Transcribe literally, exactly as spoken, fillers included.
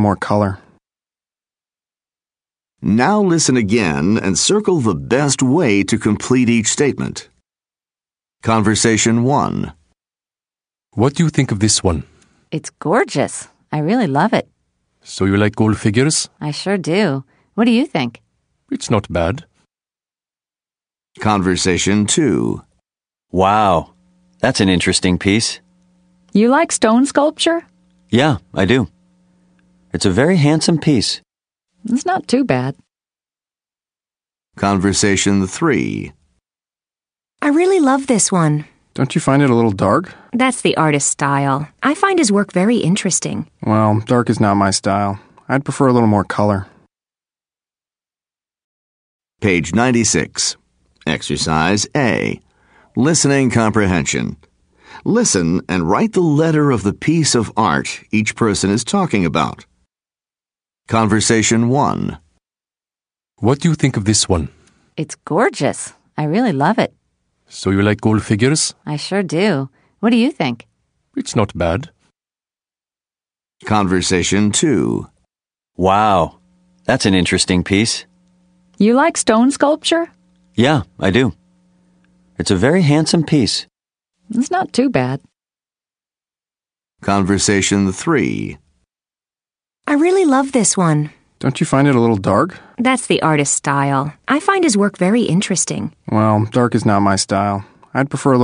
more color. Now listen again and circle the best way to complete each statement. Conversation one. What do you think of this one? It's gorgeous. I really love it. So you like gold figures? I sure do. What do you think? It's not bad. Conversation two. Wow, that's an interesting piece. You like stone sculpture? Yeah, I do. It's a very handsome piece. It's not too bad. Conversation three. I really love this one. Don't you find it a little dark? That's the artist's style. I find his work very interesting. Well, dark is not my style. I'd prefer a little more color. Page ninety-six. Exercise A. Listening comprehension. Listen and write the letter of the piece of art each person is talking about. Conversation one. What do you think of this one? It's gorgeous. I really love it. So you like gold figures? I sure do. What do you think? It's not bad. Conversation two. Wow, that's an interesting piece. You like stone sculpture? Yeah, I do. It's a very handsome piece. It's not too bad. Conversation three. I really love this one. Don't you find it a little dark? That's the artist's style. I find his work very interesting. Well, dark is not my style. I'd prefer a little